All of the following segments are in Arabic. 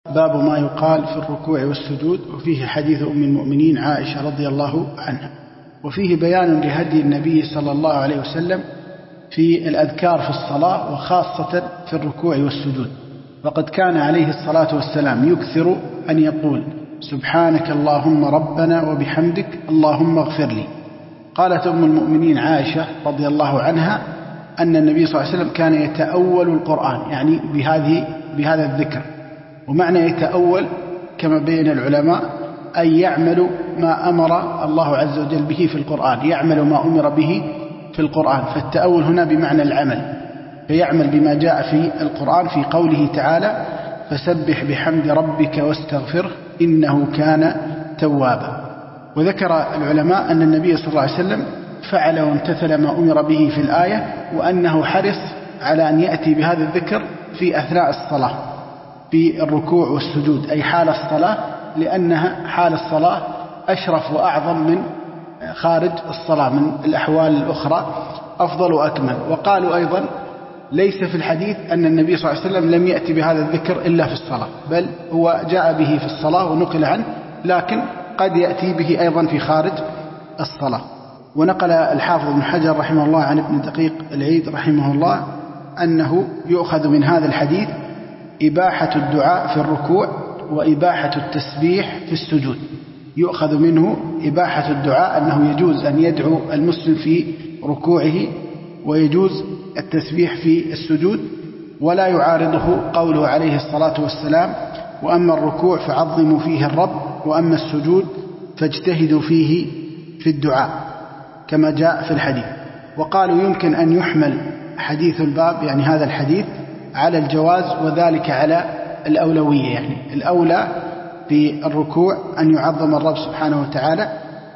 باب ما يقال في الركوع والسجود، وفيه حديث أم المؤمنين عائشة رضي الله عنها، وفيه بيان لهدي النبي صلى الله عليه وسلم في الأذكار في الصلاة، وخاصة في الركوع والسجود. فقد كان عليه الصلاة والسلام يكثر أن يقول: سبحانك اللهم ربنا وبحمدك اللهم اغفر لي. قالت أم المؤمنين عائشة رضي الله عنها أن النبي صلى الله عليه وسلم كان يتأول القرآن، يعني بهذا الذكر. ومعنى يتأول كما بين العلماء أن يعمل ما أمر الله عز وجل به في القرآن، يعمل ما أمر به في القرآن. فالتأول هنا بمعنى العمل، فيعمل بما جاء في القرآن في قوله تعالى: فسبح بحمد ربك واستغفره إنه كان توابا. وذكر العلماء أن النبي صلى الله عليه وسلم فعل وامتثل ما أمر به في الآية، وأنه حرص على أن يأتي بهذا الذكر في أثناء الصلاة في الركوع والسجود، أي حال الصلاة، لأنها حال الصلاة أشرف وأعظم من خارج الصلاة، من الأحوال الأخرى أفضل وأكمل. وقالوا أيضا ليس في الحديث أن النبي صلى الله عليه وسلم لم يأتي بهذا الذكر إلا في الصلاة، بل هو جاء به في الصلاة ونقل عنه، لكن قد يأتي به أيضا في خارج الصلاة. ونقل الحافظ ابن حجر رحمه الله عن ابن دقيق العيد رحمه الله أنه يؤخذ من هذا الحديث إباحة الدعاء في الركوع وإباحة التسبيح في السجود. يؤخذ منه إباحة الدعاء، أنه يجوز أن يدعو المسلم في ركوعه، ويجوز التسبيح في السجود، ولا يعارضه قوله عليه الصلاة والسلام: وأما الركوع فعظموا فيه الرب، وأما السجود فاجتهدوا فيه في الدعاء، كما جاء في الحديث. وقالوا يمكن أن يحمل حديث الباب، يعني هذا الحديث، على الجواز، وذلك على الأولوية، يعني الأولى في الركوع أن يعظم الرب سبحانه وتعالى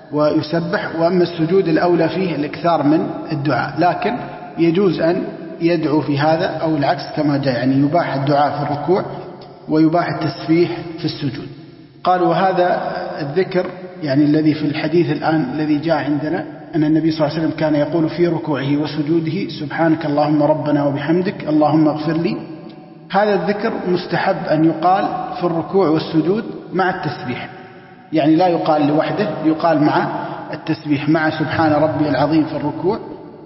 ويسبح، وأما السجود الأولى فيه الإكثار من الدعاء، لكن يجوز أن يدعو في هذا أو العكس كما جاء، يعني يباح الدعاء في الركوع ويباح التسبيح في السجود. قالوا هذا الذكر يعني الذي في الحديث الآن الذي جاء عندنا أن النبي صلى الله عليه وسلم كان يقول في ركوعه وسجوده: سبحانك اللهم ربنا وبحمدك اللهم اغفر لي. هذا الذكر مستحب أن يقال في الركوع والسجود مع التسبيح، يعني لا يقال لوحده، يقال مع التسبيح، مع سبحان ربي العظيم في الركوع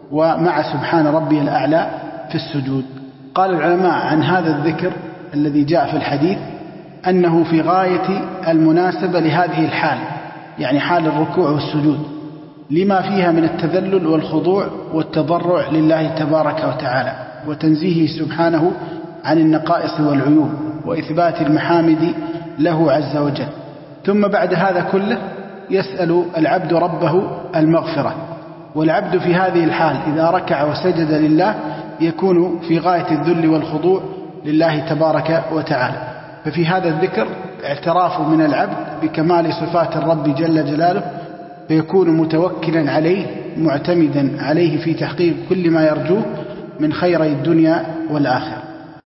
ومع سبحان ربي الأعلى في السجود. قال العلماء عن هذا الذكر الذي جاء في الحديث أنه في غاية المناسبة لهذه الحال، يعني حال الركوع والسجود، لما فيها من التذلل والخضوع والتضرع لله تبارك وتعالى، وتنزيهه سبحانه عن النقائص والعيوب، وإثبات المحامد له عز وجل. ثم بعد هذا كله يسأل العبد ربه المغفرة، والعبد في هذه الحال إذا ركع وسجد لله يكون في غاية الذل والخضوع لله تبارك وتعالى. ففي هذا الذكر اعتراف من العبد بكمال صفات الرب جل جلاله، فيكون متوكلا عليه معتمدا عليه في تحقيق كل ما يرجوه من خيري الدنيا والآخرة.